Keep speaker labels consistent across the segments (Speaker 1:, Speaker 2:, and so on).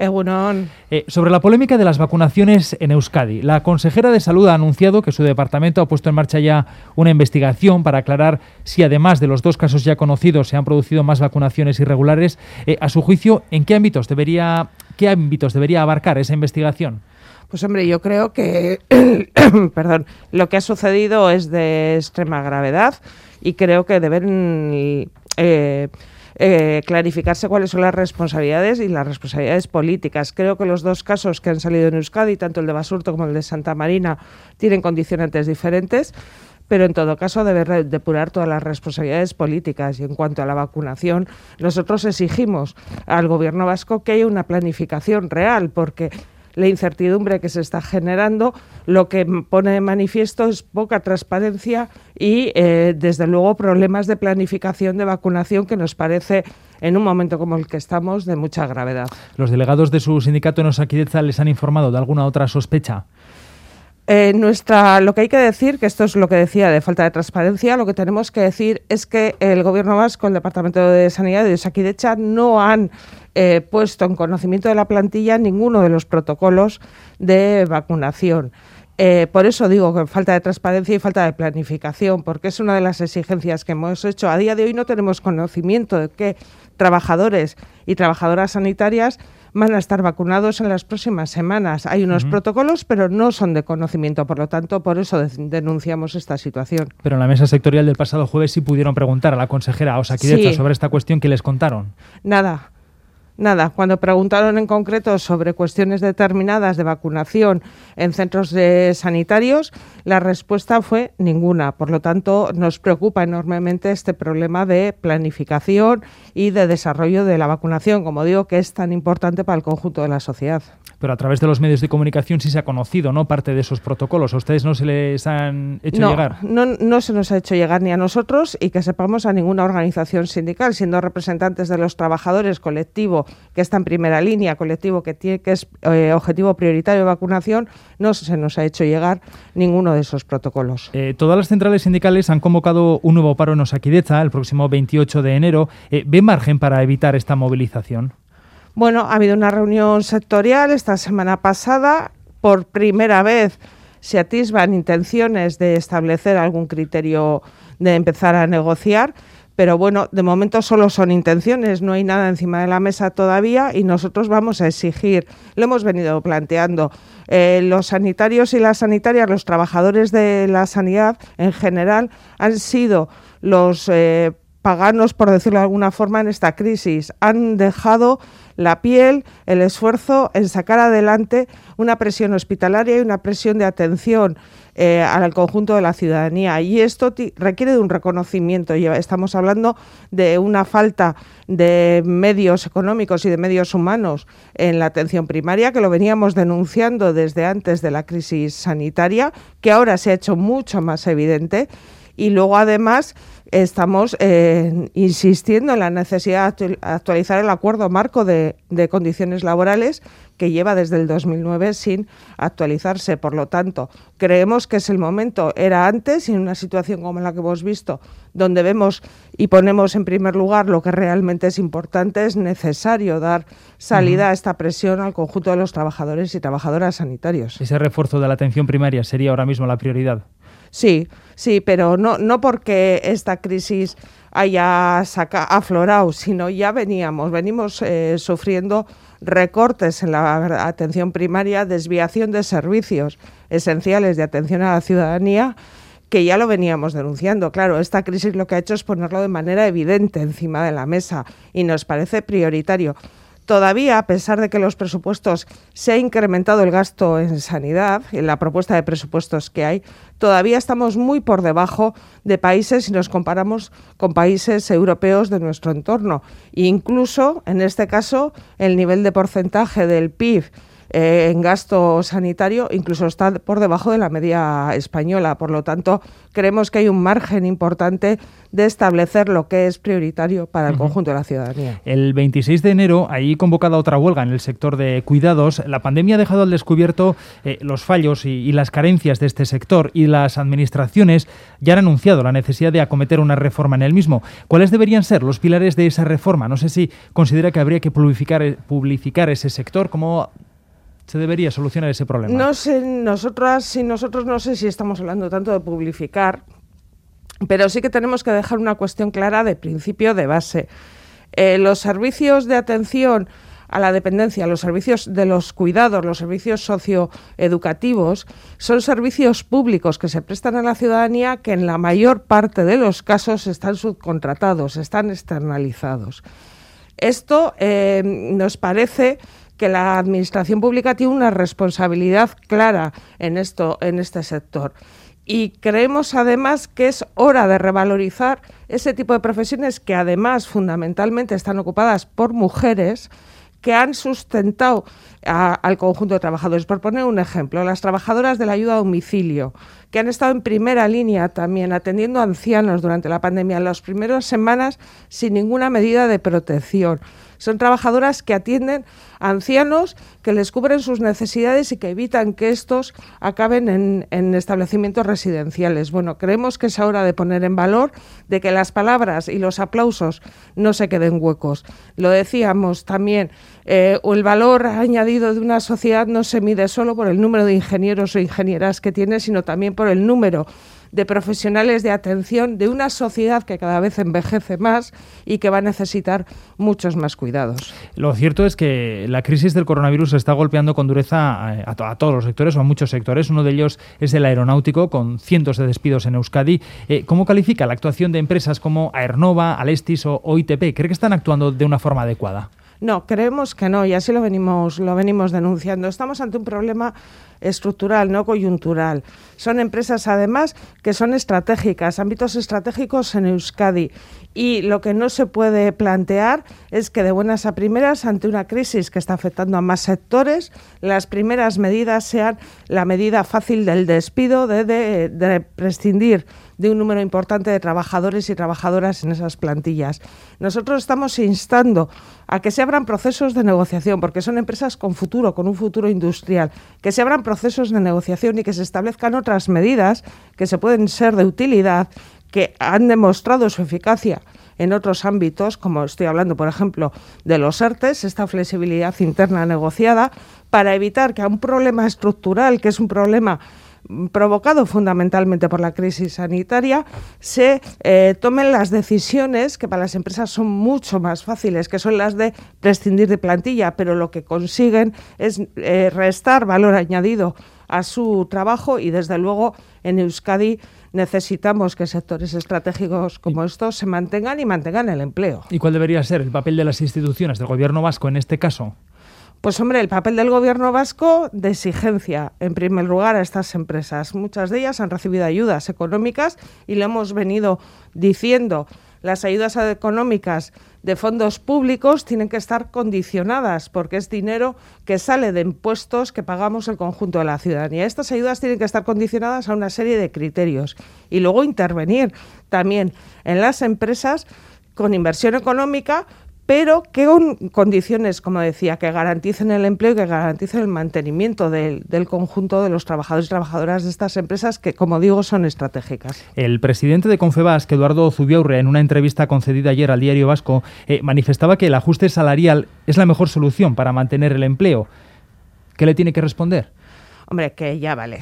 Speaker 1: Egunon.
Speaker 2: Sobre la polémica de las vacunaciones en Euskadi, la consejera de Salud ha anunciado que su departamento ha puesto en marcha ya una investigación para aclarar si, además de los 2 casos ya conocidos, se han producido más vacunaciones irregulares. A su juicio, ¿en qué ámbitos debería abarcar esa investigación?
Speaker 1: Pues hombre, yo creo que lo que ha sucedido es de extrema gravedad y creo que deben clarificarse cuáles son las responsabilidades y las responsabilidades políticas. Creo que los 2 casos que han salido en Euskadi, tanto el de Basurto como el de Santa Marina, tienen condicionantes diferentes, pero en todo caso debe depurar todas las responsabilidades políticas. Y en cuanto a la vacunación, nosotros exigimos al Gobierno vasco que haya una planificación real, porque la incertidumbre que se está generando lo que pone de manifiesto es poca transparencia y, desde luego, problemas de planificación de vacunación que nos parece, en un momento como el que estamos, de mucha gravedad.
Speaker 2: ¿Los delegados de su sindicato en Osakidetza les han informado de alguna otra sospecha?
Speaker 1: Lo que hay que decir, que esto es lo que decía de falta de transparencia, lo que tenemos que decir es que el Gobierno vasco, el Departamento de Sanidad de Osakidetza no han puesto en conocimiento de la plantilla ninguno de los protocolos de vacunación. Por eso digo que falta de transparencia y falta de planificación, porque es una de las exigencias que hemos hecho. A día de hoy no tenemos conocimiento de qué trabajadores y trabajadoras sanitarias van a estar vacunados en las próximas semanas. Hay unos protocolos, pero no son de conocimiento, por lo tanto, por eso denunciamos esta situación.
Speaker 2: Pero en la mesa sectorial del pasado jueves sí pudieron preguntar a la consejera Osakidetza sobre esta cuestión. ¿Qué les contaron?
Speaker 1: Nada. Cuando preguntaron en concreto sobre cuestiones determinadas de vacunación en centros sanitarios, la respuesta fue ninguna. Por lo tanto, nos preocupa enormemente este problema de planificación y de desarrollo de la vacunación, como digo, que es tan importante para el conjunto de la sociedad.
Speaker 2: Pero a través de los medios de comunicación sí se ha conocido, ¿no?, parte de esos protocolos. ¿A ustedes no se les han hecho llegar?
Speaker 1: No se nos ha hecho llegar ni a nosotros y que sepamos a ninguna organización sindical, siendo representantes de los trabajadores, colectivo que está en primera línea, colectivo que es objetivo prioritario de vacunación, no se nos ha hecho llegar ninguno de esos protocolos.
Speaker 2: Todas las centrales sindicales han convocado un nuevo paro en Osakidetza el próximo 28 de enero. ¿Ve margen para evitar esta movilización?
Speaker 1: Bueno, ha habido una reunión sectorial esta semana pasada. Por primera vez se atisban intenciones de establecer algún criterio de empezar a negociar, pero bueno, de momento solo son intenciones, no hay nada encima de la mesa todavía y nosotros vamos a exigir, lo hemos venido planteando, los sanitarios y las sanitarias, los trabajadores de la sanidad en general han sido los paganos, por decirlo de alguna forma, en esta crisis. Han dejado la piel, el esfuerzo en sacar adelante una presión hospitalaria y una presión de atención al conjunto de la ciudadanía. Y esto requiere de un reconocimiento. Estamos hablando de una falta de medios económicos y de medios humanos en la atención primaria, que lo veníamos denunciando desde antes de la crisis sanitaria, que ahora se ha hecho mucho más evidente. Y luego, además, estamos insistiendo en la necesidad de actualizar el acuerdo marco de condiciones laborales que lleva desde el 2009 sin actualizarse. Por lo tanto, creemos que es el momento. Era antes, y en una situación como la que hemos visto, donde vemos y ponemos en primer lugar lo que realmente es importante, es necesario dar salida a esta presión al conjunto de los trabajadores y trabajadoras sanitarios.
Speaker 2: ¿Ese refuerzo de la atención primaria sería ahora mismo la prioridad?
Speaker 1: Sí, pero no porque esta crisis haya aflorado, sino ya venimos sufriendo recortes en la atención primaria, desviación de servicios esenciales de atención a la ciudadanía, que ya lo veníamos denunciando. Claro, esta crisis lo que ha hecho es ponerlo de manera evidente encima de la mesa y nos parece prioritario. Todavía, a pesar de que los presupuestos se ha incrementado el gasto en sanidad, en la propuesta de presupuestos que hay, todavía estamos muy por debajo de países si nos comparamos con países europeos de nuestro entorno. E incluso, en este caso, el nivel de porcentaje del PIB en gasto sanitario, incluso está por debajo de la media española. Por lo tanto, creemos que hay un margen importante de establecer lo que es prioritario para el conjunto de la ciudadanía.
Speaker 2: El 26 de enero, ahí convocada otra huelga en el sector de cuidados. La pandemia ha dejado al descubierto los fallos y las carencias de este sector, y las administraciones ya han anunciado la necesidad de acometer una reforma en el mismo. ¿Cuáles deberían ser los pilares de esa reforma? No sé si considera que habría que publificar ese sector. ¿Cómo se debería solucionar ese problema?
Speaker 1: No sé, nosotros no sé si estamos hablando tanto de publificar, pero sí que tenemos que dejar una cuestión clara de principio, de base. Los servicios de atención a la dependencia, los servicios de los cuidados, los servicios socioeducativos, son servicios públicos que se prestan a la ciudadanía, que en la mayor parte de los casos están subcontratados, están externalizados. Esto nos parece que la administración pública tiene una responsabilidad clara en este sector. Y creemos además que es hora de revalorizar ese tipo de profesiones que además fundamentalmente están ocupadas por mujeres, que han sustentado al conjunto de trabajadores. Por poner un ejemplo, las trabajadoras de la ayuda a domicilio, que han estado en primera línea también atendiendo a ancianos durante la pandemia, en las primeras semanas sin ninguna medida de protección. Son trabajadoras que atienden a ancianos, que les cubren sus necesidades y que evitan que estos acaben en establecimientos residenciales. Bueno, creemos que es hora de poner en valor de que las palabras y los aplausos no se queden huecos. Lo decíamos también, el valor añadido de una sociedad no se mide solo por el número de ingenieros o ingenieras que tiene, sino también por el número de profesionales de atención de una sociedad que cada vez envejece más y que va a necesitar muchos más cuidados.
Speaker 2: Lo cierto es que la crisis del coronavirus está golpeando con dureza a todos los sectores o a muchos sectores. Uno de ellos es el aeronáutico, con cientos de despidos en Euskadi. ¿Cómo califica la actuación de empresas como Aernova, Alestis o ITP? ¿Cree que están actuando de una forma adecuada?
Speaker 1: No, creemos que no, y así lo venimos denunciando. Estamos ante un problema estructural, no coyuntural. Son empresas, además, que son estratégicas, ámbitos estratégicos en Euskadi. Y lo que no se puede plantear es que de buenas a primeras, ante una crisis que está afectando a más sectores, las primeras medidas sean la medida fácil del despido, de prescindir de un número importante de trabajadores y trabajadoras en esas plantillas. Nosotros estamos instando a que se abran procesos de negociación, porque son empresas con futuro, con un futuro industrial, que se abran procesos de negociación y que se establezcan otras medidas que se pueden ser de utilidad, que han demostrado su eficacia en otros ámbitos, como estoy hablando, por ejemplo, de los ERTEs, esta flexibilidad interna negociada, para evitar que a un problema estructural, que es un problema provocado fundamentalmente por la crisis sanitaria, se tomen las decisiones que para las empresas son mucho más fáciles, que son las de prescindir de plantilla, pero lo que consiguen es restar valor añadido a su trabajo, y desde luego en Euskadi necesitamos que sectores estratégicos como estos se mantengan y mantengan el empleo.
Speaker 2: ¿Y cuál debería ser el papel de las instituciones, del gobierno vasco en este caso?
Speaker 1: Pues hombre, el papel del gobierno vasco de exigencia, en primer lugar, a estas empresas. Muchas de ellas han recibido ayudas económicas y lo hemos venido diciendo. Las ayudas económicas de fondos públicos tienen que estar condicionadas, porque es dinero que sale de impuestos que pagamos el conjunto de la ciudadanía. Estas ayudas tienen que estar condicionadas a una serie de criterios y luego intervenir también en las empresas con inversión económica, pero que con condiciones, como decía, que garanticen el empleo y que garanticen el mantenimiento del conjunto de los trabajadores y trabajadoras de estas empresas que, como digo, son estratégicas.
Speaker 2: El presidente de Confebask, Eduardo Zubiaurre, en una entrevista concedida ayer al Diario Vasco, manifestaba que el ajuste salarial es la mejor solución para mantener el empleo. ¿Qué le tiene que responder?
Speaker 1: Hombre, que ya vale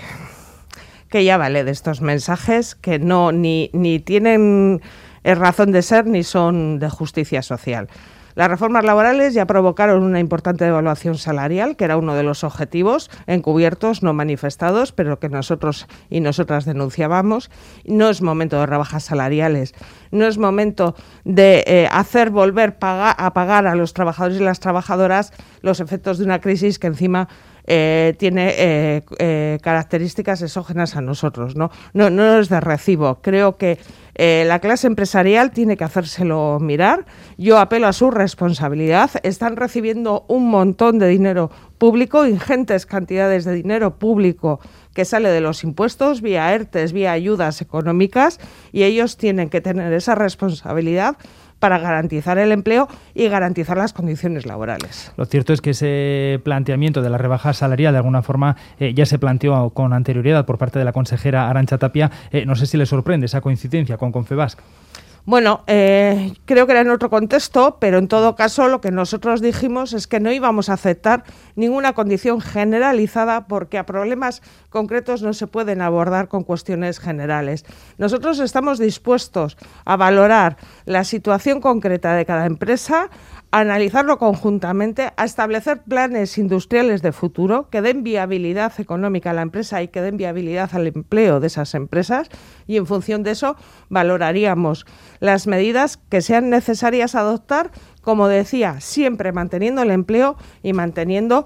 Speaker 1: de estos mensajes que no ni tienen razón de ser ni son de justicia social. Las reformas laborales ya provocaron una importante devaluación salarial, que era uno de los objetivos encubiertos, no manifestados, pero que nosotros y nosotras denunciábamos. No es momento de rebajas salariales, no es momento de hacer volver a pagar a los trabajadores y las trabajadoras los efectos de una crisis que encima tiene características exógenas a nosotros, ¿no? No es de recibo. Creo que la clase empresarial tiene que hacérselo mirar. Yo apelo a su responsabilidad. Están recibiendo un montón de dinero público, ingentes cantidades de dinero público que sale de los impuestos, vía ERTES, vía ayudas económicas, y ellos tienen que tener esa responsabilidad para garantizar el empleo y garantizar las condiciones laborales.
Speaker 2: Lo cierto es que ese planteamiento de la rebaja salarial de alguna forma ya se planteó con anterioridad por parte de la consejera Arantxa Tapia. No sé si le sorprende esa coincidencia con Confebask.
Speaker 1: Bueno, creo que era en otro contexto, pero en todo caso lo que nosotros dijimos es que no íbamos a aceptar ninguna condición generalizada porque a problemas concretos no se pueden abordar con cuestiones generales. Nosotros estamos dispuestos a valorar la situación concreta de cada empresa, a analizarlo conjuntamente, a establecer planes industriales de futuro que den viabilidad económica a la empresa y que den viabilidad al empleo de esas empresas, y en función de eso valoraríamos las medidas que sean necesarias adoptar, como decía, siempre manteniendo el empleo y manteniendo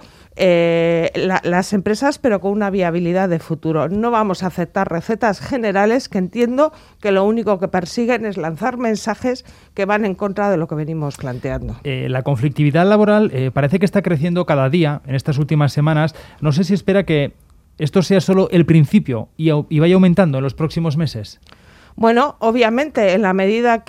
Speaker 1: las empresas, pero con una viabilidad de futuro. No vamos a aceptar recetas generales que entiendo que lo único que persiguen es lanzar mensajes que van en contra de lo que venimos planteando.
Speaker 2: La conflictividad laboral parece que está creciendo cada día en estas últimas semanas. No sé si espera que esto sea solo el principio y vaya aumentando en los próximos meses.
Speaker 1: Bueno, obviamente, en la medida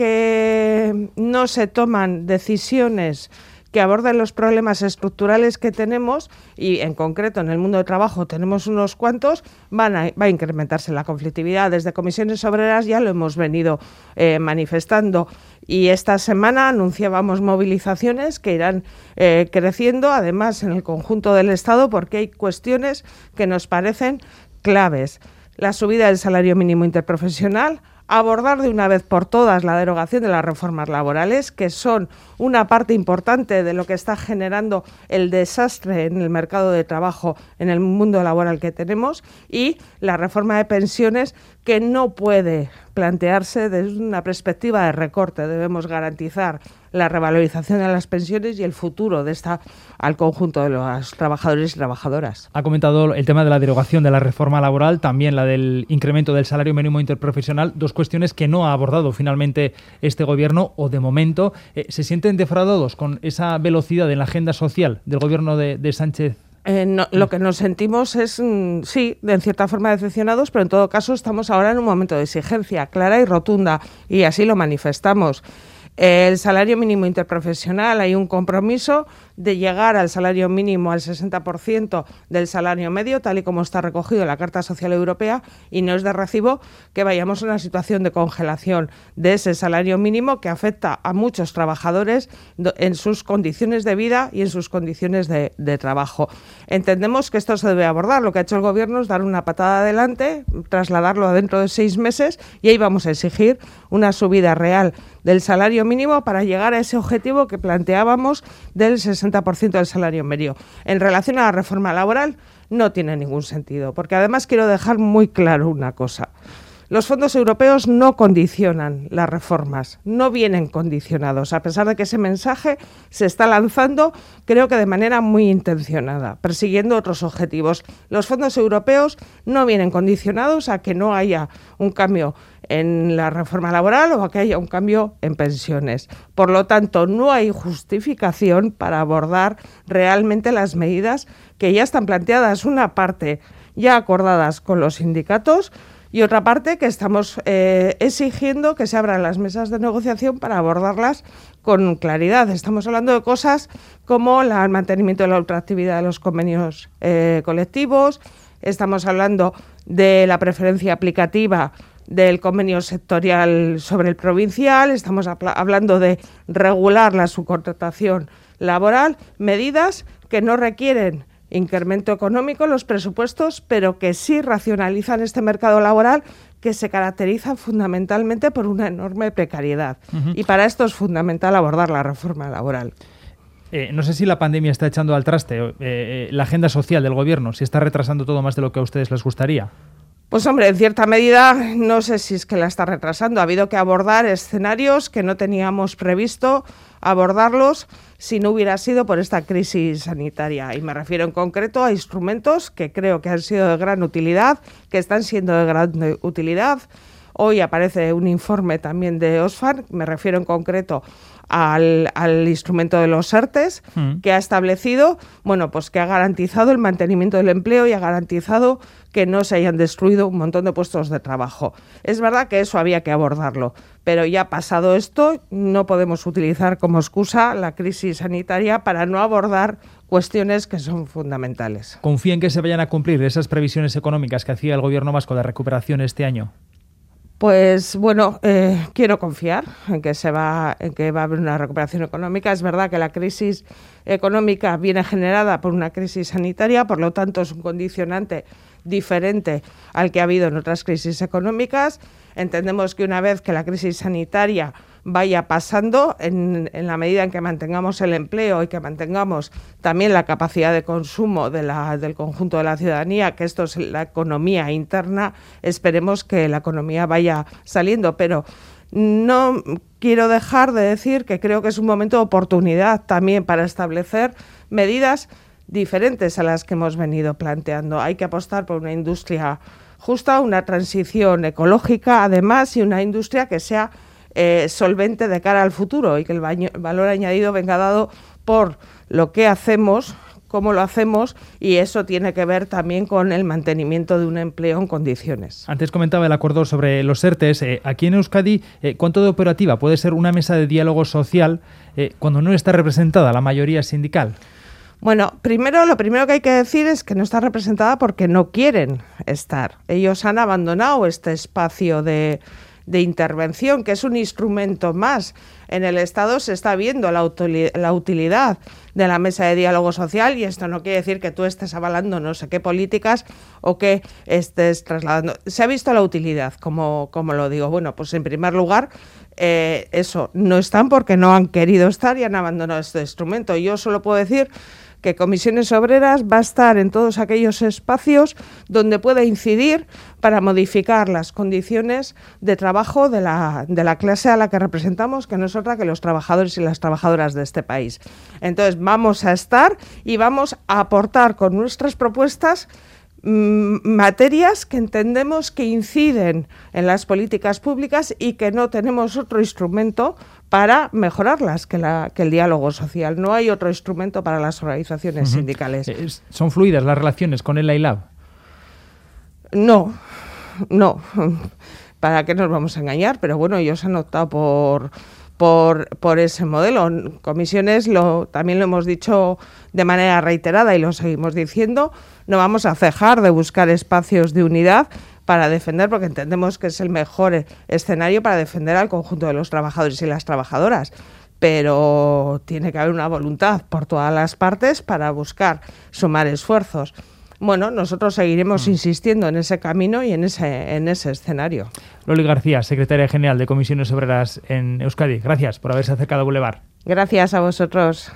Speaker 1: que no se toman decisiones que aborden los problemas estructurales que tenemos, y en concreto en el mundo del trabajo tenemos unos cuantos, va a incrementarse la conflictividad. Desde Comisiones Obreras ya lo hemos venido manifestando, y esta semana anunciábamos movilizaciones que irán creciendo, además en el conjunto del Estado, porque hay cuestiones que nos parecen claves. La subida del salario mínimo interprofesional, abordar de una vez por todas la derogación de las reformas laborales, que son una parte importante de lo que está generando el desastre en el mercado de trabajo, en el mundo laboral que tenemos, y la reforma de pensiones, que no puede plantearse desde una perspectiva de recorte. Debemos garantizar la revalorización de las pensiones y el futuro de esta al conjunto de los trabajadores y trabajadoras.
Speaker 2: Ha comentado el tema de la derogación de la reforma laboral, también la del incremento del salario mínimo interprofesional, dos cuestiones que no ha abordado finalmente este gobierno, o de momento. ¿Se sienten defraudados con esa velocidad en la agenda social del gobierno de Sánchez?
Speaker 1: Lo que nos sentimos es, sí, en cierta forma decepcionados, pero en todo caso estamos ahora en un momento de exigencia clara y rotunda, y así lo manifestamos. El salario mínimo interprofesional, hay un compromiso de llegar al salario mínimo al 60% del salario medio, tal y como está recogido en la Carta Social Europea, y no es de recibo que vayamos a una situación de congelación de ese salario mínimo que afecta a muchos trabajadores en sus condiciones de vida y en sus condiciones de trabajo. Entendemos que esto se debe abordar. Lo que ha hecho el Gobierno es dar una patada adelante, trasladarlo a dentro de 6 meses, y ahí vamos a exigir una subida real del salario mínimo para llegar a ese objetivo que planteábamos del 60% del salario medio. En relación a la reforma laboral, no tiene ningún sentido, porque además quiero dejar muy claro una cosa. Los fondos europeos no condicionan las reformas, no vienen condicionados, a pesar de que ese mensaje se está lanzando, creo que de manera muy intencionada, persiguiendo otros objetivos. Los fondos europeos no vienen condicionados a que no haya un cambio en la reforma laboral o a que haya un cambio en pensiones. Por lo tanto, no hay justificación para abordar realmente las medidas que ya están planteadas, una parte ya acordadas con los sindicatos, y otra parte que estamos exigiendo que se abran las mesas de negociación para abordarlas con claridad. Estamos hablando de cosas como el mantenimiento de la ultraactividad de los convenios colectivos, estamos hablando de la preferencia aplicativa del convenio sectorial sobre el provincial, estamos hablando de regular la subcontratación laboral, medidas que no requieren incremento económico en los presupuestos, pero que sí racionalizan este mercado laboral que se caracteriza fundamentalmente por una enorme precariedad. Uh-huh. Y para esto es fundamental abordar la reforma laboral.
Speaker 2: No sé si la pandemia está echando al traste la agenda social del Gobierno, si está retrasando todo más de lo que a ustedes les gustaría.
Speaker 1: Pues hombre, en cierta medida no sé si es que la está retrasando. Ha habido que abordar escenarios que no teníamos previsto abordarlos si no hubiera sido por esta crisis sanitaria. Y me refiero en concreto a instrumentos que creo que han sido de gran utilidad, que están siendo de gran utilidad. Hoy aparece un informe también de Oxfam, me refiero en concreto al instrumento de los ERTEs, que ha establecido, bueno, pues que ha garantizado el mantenimiento del empleo y ha garantizado que no se hayan destruido un montón de puestos de trabajo. Es verdad que eso había que abordarlo, pero ya pasado esto, no podemos utilizar como excusa la crisis sanitaria para no abordar cuestiones que son fundamentales.
Speaker 2: ¿Confía en que se vayan a cumplir esas previsiones económicas que hacía el Gobierno vasco de recuperación este año?
Speaker 1: Pues bueno, quiero confiar en que va a haber una recuperación económica. Es verdad que la crisis económica viene generada por una crisis sanitaria, por lo tanto es un condicionante diferente al que ha habido en otras crisis económicas. Entendemos que una vez que la crisis sanitaria vaya pasando, en la medida en que mantengamos el empleo y que mantengamos también la capacidad de consumo del conjunto de la ciudadanía, que esto es la economía interna, esperemos que la economía vaya saliendo. Pero no quiero dejar de decir que creo que es un momento de oportunidad también para establecer medidas diferentes a las que hemos venido planteando. Hay que apostar por una industria justa, una transición ecológica, además, y una industria que sea solvente de cara al futuro y que el valor añadido venga dado por lo que hacemos, cómo lo hacemos, y eso tiene que ver también con el mantenimiento de un empleo en condiciones.
Speaker 2: Antes comentaba el acuerdo sobre los ERTEs. Aquí en Euskadi, ¿cuánto de operativa puede ser una mesa de diálogo social cuando no está representada la mayoría sindical?
Speaker 1: Bueno, lo primero que hay que decir es que no está representada porque no quieren estar. Ellos han abandonado este espacio de intervención, que es un instrumento más. En el Estado se está viendo la utilidad de la mesa de diálogo social, y esto no quiere decir que tú estés avalando no sé qué políticas o que estés trasladando. Se ha visto la utilidad, como lo digo. Bueno, pues en primer lugar, eso, no están porque no han querido estar y han abandonado este instrumento. Yo solo puedo decir que Comisiones Obreras va a estar en todos aquellos espacios donde pueda incidir para modificar las condiciones de trabajo de la clase a la que representamos, que no es otra que los trabajadores y las trabajadoras de este país. Entonces vamos a estar y vamos a aportar con nuestras propuestas materias que entendemos que inciden en las políticas públicas y que no tenemos otro instrumento para mejorarlas que el diálogo social. No hay otro instrumento para las organizaciones sindicales.
Speaker 2: ¿Son fluidas las relaciones con el AILAB?
Speaker 1: No. ¿Para qué nos vamos a engañar? Pero bueno, ellos han optado por ese modelo. Comisiones, también lo hemos dicho de manera reiterada y lo seguimos diciendo, no vamos a cejar de buscar espacios de unidad para defender, porque entendemos que es el mejor escenario para defender al conjunto de los trabajadores y las trabajadoras. Pero tiene que haber una voluntad por todas las partes para buscar sumar esfuerzos. Bueno, nosotros seguiremos insistiendo en ese camino y en ese escenario.
Speaker 2: Loli García, secretaria general de Comisiones Obreras en Euskadi. Gracias por haberse acercado a Boulevard.
Speaker 1: Gracias a vosotros.